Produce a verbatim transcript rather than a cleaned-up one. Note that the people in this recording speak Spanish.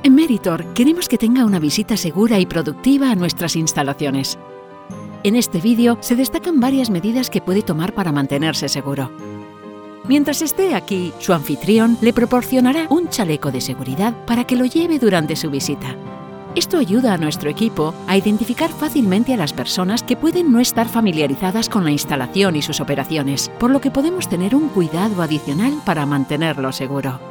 En Meritor queremos que tenga una visita segura y productiva a nuestras instalaciones. En este vídeo se destacan varias medidas que puede tomar para mantenerse seguro. Mientras esté aquí, su anfitrión le proporcionará un chaleco de seguridad para que lo lleve durante su visita. Esto ayuda a nuestro equipo a identificar fácilmente a las personas que pueden no estar familiarizadas con la instalación y sus operaciones, por lo que podemos tener un cuidado adicional para mantenerlo seguro.